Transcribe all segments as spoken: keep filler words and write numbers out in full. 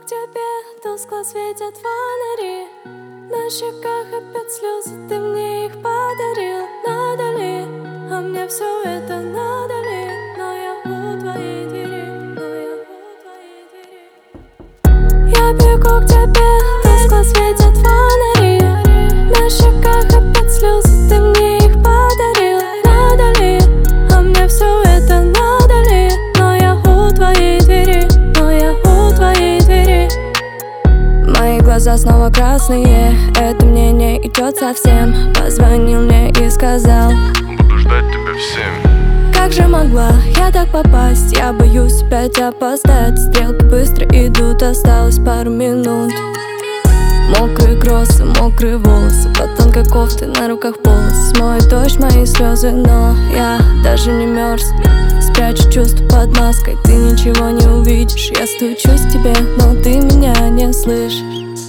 к тебе, тускло светят фонари. На щеках опять слезы, ты мне их подарил. Надо ли, а мне все это надо ли? Но я у твоей двери, но я у твоей двери. Я бегу к тебе, тускло светят фонари. На щеках опять слезы, ты мне их подарил. Надо ли, а мне все это надо ли? Но я у твоей двери, но я у твоей двери. Мои глаза снова красные, это мне не идет совсем. Позвонил мне и сказал: буду ждать тебя в семь. Как же могла я так попасть? Я боюсь опять опоздать. Стрелки быстро идут, осталось пару минут. Мокрые кроссы, мокрые волосы, под тонкой кофтой, на руках полос. Смоет дождь мои слезы, но я даже не мерз. Спрячу чувства под маской, ты ничего не увидишь. Я стучусь к тебе, но ты меня не слышишь.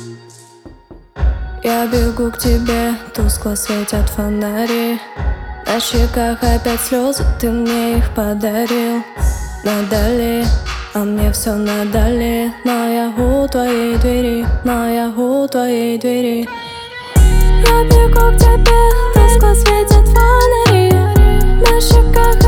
Я бегу к тебе, тускло светят фонари. На щеках опять слезы, ты мне их подарил. Надо ли, а мне все надо ли? Но я у твоей двери, но я у твоей двери. Я бегу к тебе, тускло светят фонари. На щеках